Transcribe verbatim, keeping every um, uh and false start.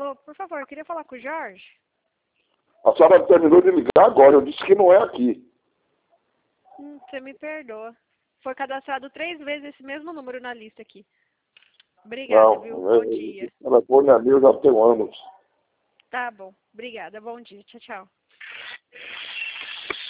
Alô, por favor, eu queria falar com o Jorge. A senhora terminou de ligar agora, eu disse que não é aqui. Hum, você me perdoa. Foi cadastrado três vezes esse mesmo número na lista aqui. Obrigada, Não, viu? é, Bom dia. o telefone é meu já tem anos. Tá bom. Obrigada. Bom dia. Tchau, tchau.